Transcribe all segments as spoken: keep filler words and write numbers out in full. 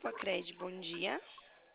Poupa Cred, bom dia.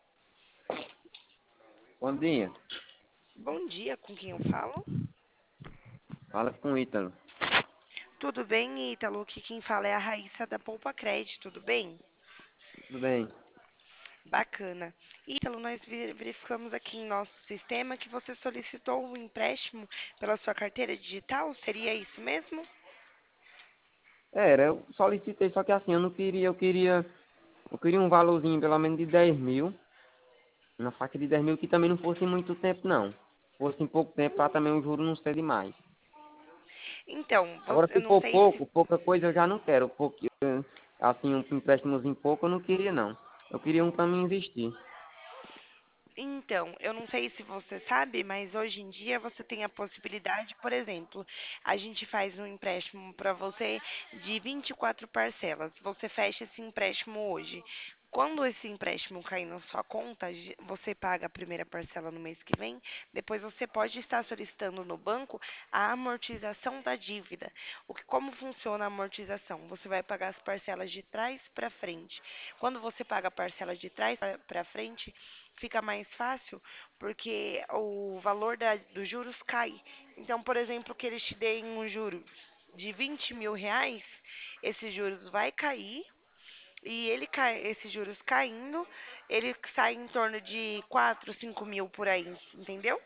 Bom dia. Bom dia, com quem eu falo? Fala com o Ítalo. Tudo bem, Ítalo? Aqui quem fala é a Raíssa da Poupa Cred, tudo bem? Tudo bem? Bacana. Ítalo, nós ve- verificamos aqui em nosso sistema que você solicitou um empréstimo pela sua carteira digital, seria isso mesmo? Era, eu solicitei, só que assim, eu não queria, eu queria, eu queria um valorzinho pelo menos de dez mil, uma faixa de dez mil que também não fosse muito tempo não. Fosse em pouco tempo para também o juro não ser demais. Então, Agora você, eu se não for sei se pouco, pouca coisa eu já não quero. Pouco, eh, assim, um empréstimozinho pouco eu não queria não. Eu queria um para me investir. Então, eu não sei se você sabe, mas hoje em dia você tem a possibilidade, por exemplo, a gente faz um empréstimo para você de vinte e quatro parcelas. Você fecha esse empréstimo hoje. Quando esse empréstimo cair na sua conta, ge- você paga a primeira parcela no mês que vem, depois você pode estar solicitando no banco a amortização da dívida. O que, como funciona a amortização? Você vai pagar as parcelas de trás para frente. Quando você paga a parcela de trás para frente, fica mais fácil porque o valor da, dos juros cai. Então, por exemplo, que eles te deem um juro de vinte mil reais, esses juros vai cair e ele cai, esses juros caindo, ele sai em torno de quatro, cinco mil por aí, entendeu?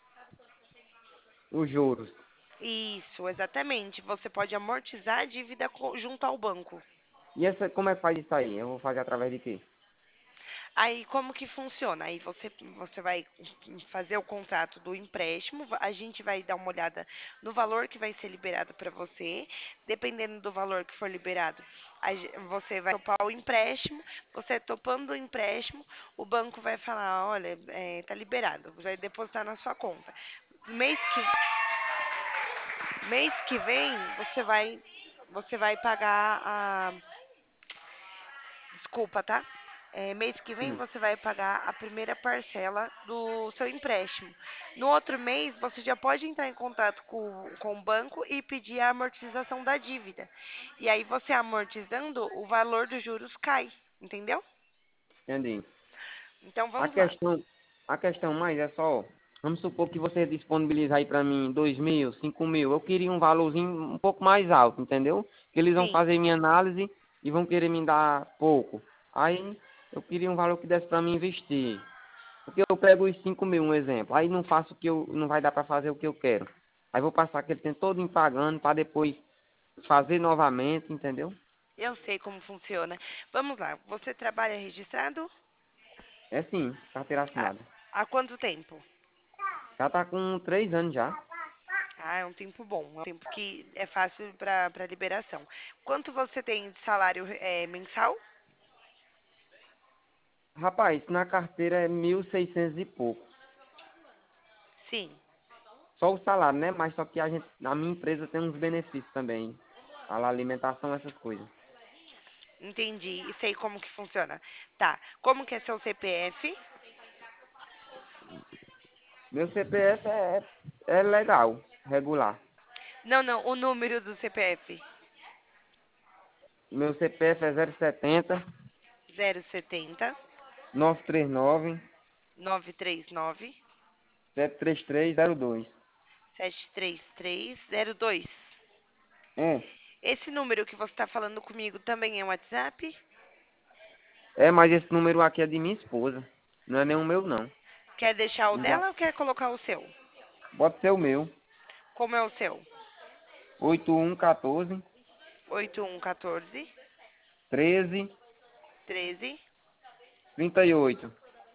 Os juros. Isso, exatamente. Você pode amortizar a dívida co- junto ao banco. E essa, como é que faz isso aí? Eu vou fazer através de quê? Aí como que funciona? Aí você, você vai fazer o contrato do empréstimo, a gente vai dar uma olhada no valor que vai ser liberado para você. Dependendo do valor que for liberado, a ge- você vai topar o empréstimo, você topando o empréstimo, o banco vai falar, olha, está liberado, vai depositar na sua conta. Mês que, mês que vem, você vai, você vai pagar a Desculpa, tá? É, mês que vem Hum. você vai pagar a primeira parcela do seu empréstimo. No outro mês, você já pode entrar em contato com, com o banco e pedir a amortização da dívida. E aí, você amortizando, o valor dos juros cai, entendeu? Entendi. Então, A vamos lá. questão, a questão mais é só, vamos supor que você disponibiliza aí para mim dois mil, cinco mil. Eu queria um valorzinho um pouco mais alto, entendeu? Que eles vão Sim, fazer minha análise e vão querer me dar pouco. Aí eu queria um valor que desse para mim investir. Porque eu pego os cinco mil, um exemplo. Aí não faço o que eu, não vai dar para fazer o que eu quero. Aí vou passar aquele tempo todo me pagando para depois fazer novamente, entendeu? eu sei como funciona. Vamos lá. Você trabalha registrado? É sim, carteira Há, assinada. há quanto tempo? Já tá com três anos já. Ah, é um tempo bom, é um tempo que é fácil para para liberação. Quanto você tem de salário é, mensal? Rapaz, na carteira é mil e seiscentos e pouco. Sim, Só o salário, né? Mas só que a gente, a minha empresa tem uns benefícios também. A alimentação, essas coisas. entendi. E sei como que funciona. Tá. Como que é seu C P F? Meu C P F é, é legal, regular. Não, não, o número do C P F. Meu C P F é zero setenta, zero setenta nove três nove, nove três nove sete três três zero dois. sete três três zero dois. É, Esse número que você está falando comigo também é um WhatsApp? é, mas esse número aqui é de minha esposa. Não é nenhum meu, não. Quer deixar o Já, dela ou quer colocar o seu? pode ser o meu. Como é o seu? oito um um quatro, oito um um quatro treze, treze trinta e oito.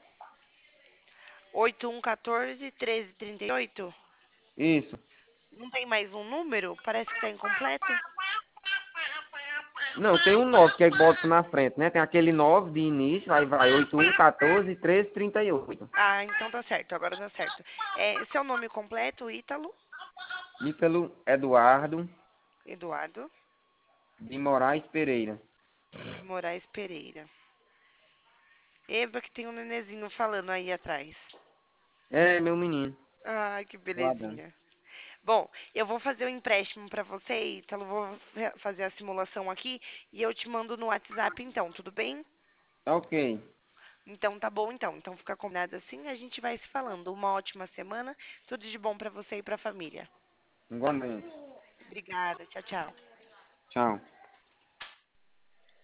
oito um um quatro treze trinta e oito. Isso. Não tem mais um número? Parece que está incompleto. Não, tem um nove que é bota na frente, né? Tem aquele nove de início, aí vai oito um quatorze treze trinta e oito. Ah, então tá certo, agora tá certo. É, seu nome completo, Ítalo Ítalo Eduardo Eduardo de Moraes Pereira. de Moraes Pereira. Eba, que tem um nenezinho falando aí atrás. É, meu menino. Ai, que O Adão. belezinha. Bom, eu vou fazer o empréstimo pra você, Ítalo. Vou re- fazer a simulação aqui e eu te mando no WhatsApp então, tudo bem? Tá ok. Então tá bom então. Então fica combinado assim, a gente vai se falando. Uma ótima semana, tudo de bom pra você e pra família. Igualmente. Obrigada, tchau, tchau. Tchau.